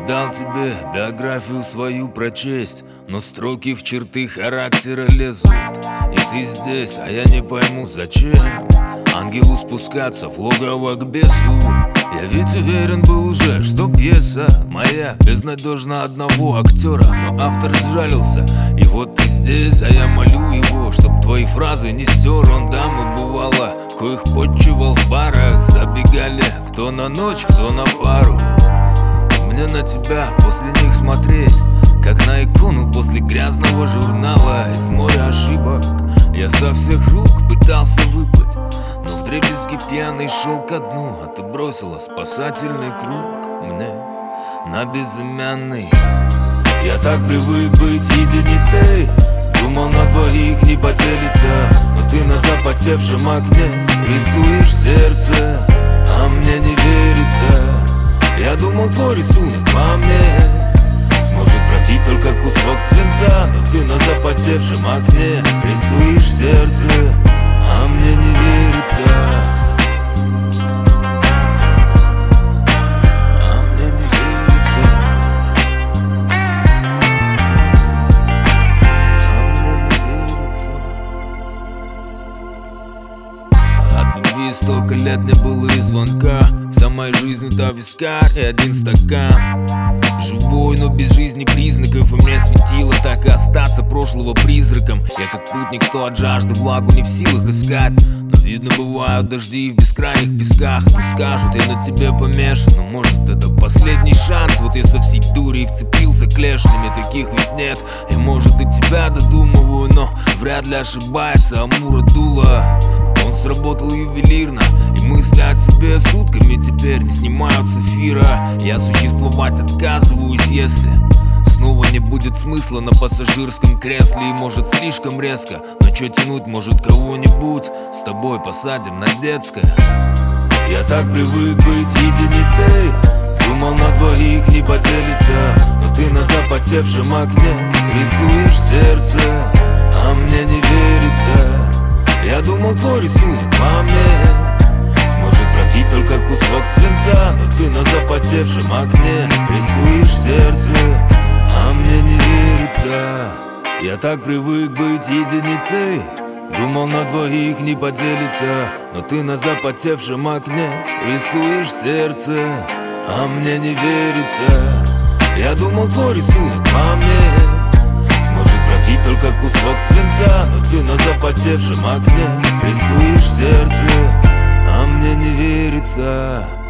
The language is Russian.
дал тебе биографию свою прочесть, но строки в черты характера лезут. И ты здесь, а я не пойму зачем ангелу спускаться в логово к бесу. Я ведь уверен был уже, что пьеса моя безнадежна одного актера, но автор сжалился, и вот ты здесь, а я молю его, чтоб твои фразы не стер он. Дамы бывало, коих подчивал в барах, забегали кто на ночь, кто на пару. Мне на тебя после них смотреть, как на икону после грязного журнала. Из моря ошибок я со всех рук пытался выплыть, но вдребезги пьяный шел ко дну, а ты бросила спасательный круг мне на безымянный. Я так привык быть единицей, думал на двоих не поделиться, но ты на запотевшем окне рисуешь сердце, а мне не верится. Я думал, твой рисунок во мне сможет пробить только кусок свинца, но ты на запотевшем окне рисуешь сердце, а мне не верится. А мне не верится. А мне не верится. От любви столько лет не было и звонка, вся моя жизнь это вискарь и один стакан. Живой, но без жизни признаков, и мне светило так и остаться прошлого призраком. Я как путник, что от жажды влагу не в силах искать, но видно бывают дожди в бескрайних песках. Ну скажут, я на тебе помешан, но может это последний шанс. Вот я со всей дури и вцепился клешнями, таких ведь нет. И может и тебя додумываю, но вряд ли ошибается. Амура дуло, он сработал ювелирно, и мысли о тебе сутками теперь не снимают с эфира. Я существовать отказываюсь, если снова не будет смысла на пассажирском кресле. И может слишком резко, но чё тянуть, может кого-нибудь с тобой посадим на детское. Я так привык быть единицей, думал на двоих не поделиться, но ты на запотевшем окне рисуешь сердце, а мне не верится. Я думал, твой рисунок во мне сможет пробить только кусок свинца, но ты на запотевшем окне рисуешь сердце, а мне не верится. Я так привык быть единицей, думал на двоих не поделиться, но ты на запотевшем окне рисуешь сердце, а мне не верится. Я думал, твой рисунок во мне сможет пробить только кусок свинца, но ты на запотевшем окне рисуешь сердце, а мне не верится.